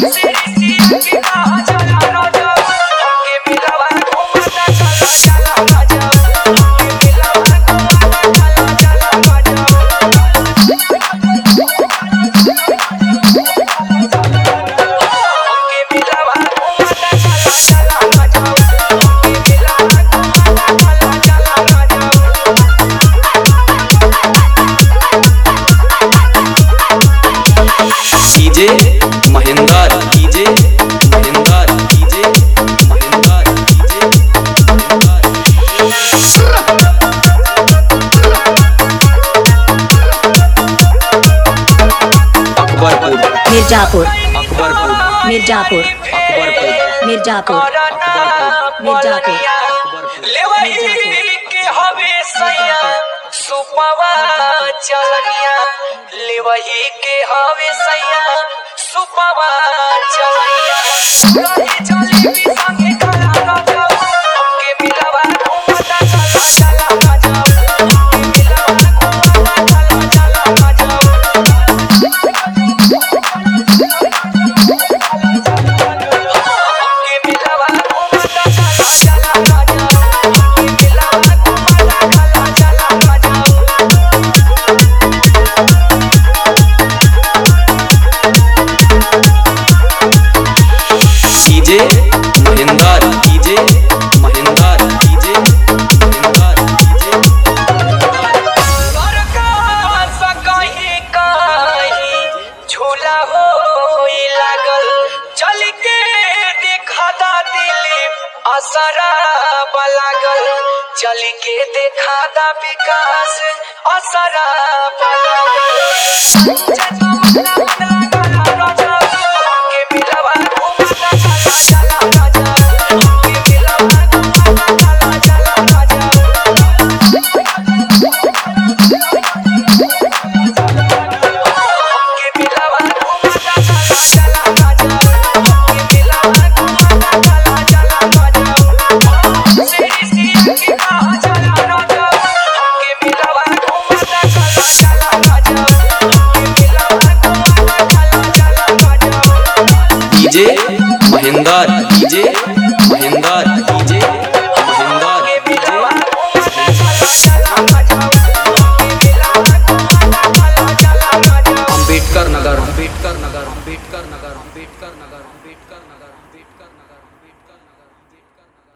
मिर्जापुर मिर्जापुर मिर्जापुर मिर्जापुर के हवे सैया सुपवा चलनिया लेवही के हवे सैया सुपवा चलनिया रहे जलेबी संगे खड़ा राजा के मिलवा घूमता चला चला राजा के मिलवा घूमता चला चला राजा चल के देखा दा विकास असरा डीजे महेंद्र डीजे